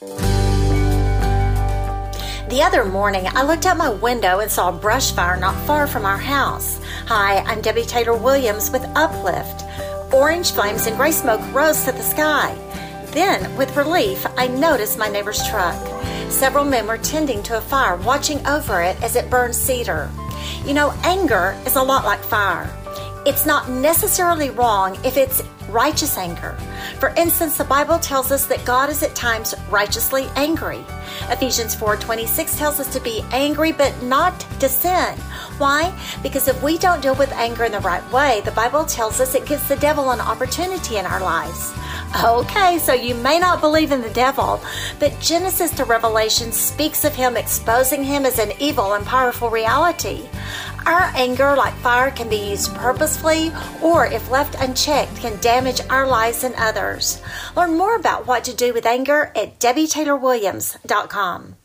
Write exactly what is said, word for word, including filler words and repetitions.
The other morning, I looked out my window and saw a brush fire not far from our house. Hi, I'm Debbie Taylor Williams with Uplift. Orange flames and gray smoke rose to the sky. Then, with relief, I noticed my neighbor's truck. Several men were tending to a fire, watching over it as it burned cedar. You know, anger is a lot like fire. It's not necessarily wrong if it's righteous anger. For instance, the Bible tells us that God is at times righteously angry. Ephesians four twenty-six tells us to be angry but not to sin. Why? Because if we don't deal with anger in the right way, the Bible tells us it gives the devil an opportunity in our lives. Okay, so you may not believe in the devil, but Genesis to Revelation speaks of him, exposing him as an evil and powerful reality. Our anger, like fire, can be used purposefully, or if left unchecked, can damage our lives and others. Learn more about what to do with anger at Debbie Taylor Williams dot com.